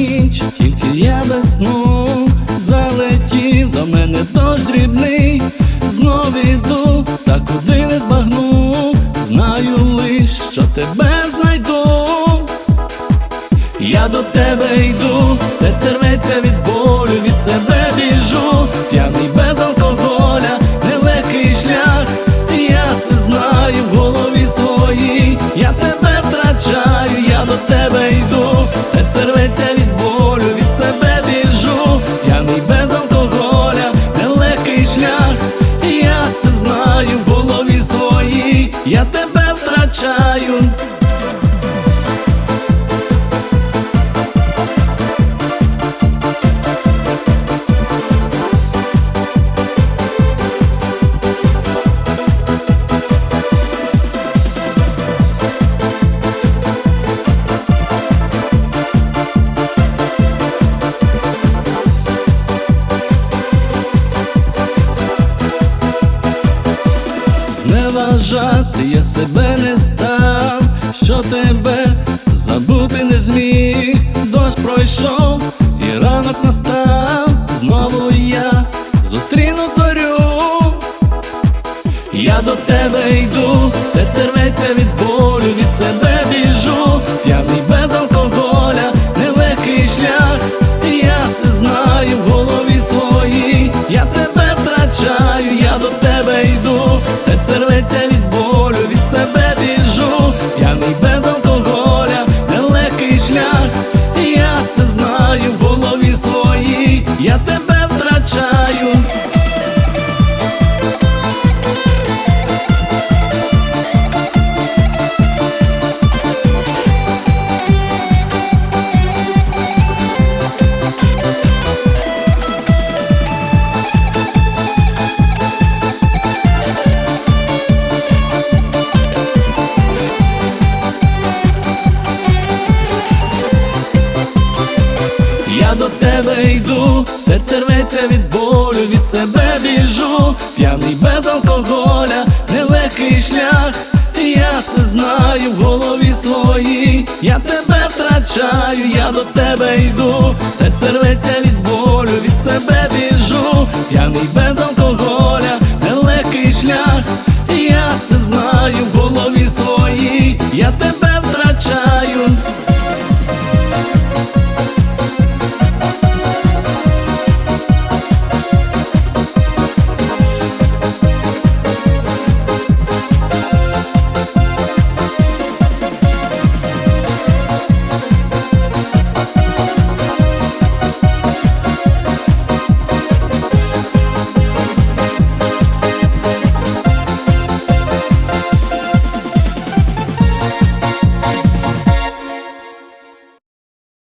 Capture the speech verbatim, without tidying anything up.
ніч, тільки я без сну. Залетів до мене дощ дрібний, знов іду, та куди не збагну. Знаю лиш, що тебе знайду. Я до тебе йду, серце рветься від болю, від себе біжу. П'яний без алкоголя, нелегкий шлях. Я це знаю в голові своїй. Я тебе втрачаю, я до тебе йду, серце рветься від болю, від себе біжу. П'яний без алкоголя, нелегкий шлях. Я це знаю в голові своїй. Я тебе втрачаю. Зневажати я себе не став, що тебе забути не зміг. Дощ пройшов і ранок настав, знову я зустріну зорю. Я до тебе йду, серце рветься від болю, від себе біжу. П'яний без алкоголя, нелегкий шлях. Я це знаю в голові своїй. Я тебе втрачаю, я до тебе йду, серце рветься від болю, від себе біжу. П'яний без алкоголя, нелегкий шлях. Я це знаю в голові своїй. Я тебе втрачаю. Я до тебе йду, серце рветься від болю, від себе біжу. П'яний без алкоголя, нелегкий шлях. Я це знаю в голові своїй. Я тебе втрачаю, я до тебе йду, серце рветься від болю, від себе біжу. П'яний без алкоголя, нелегкий шлях. Я це знаю в голові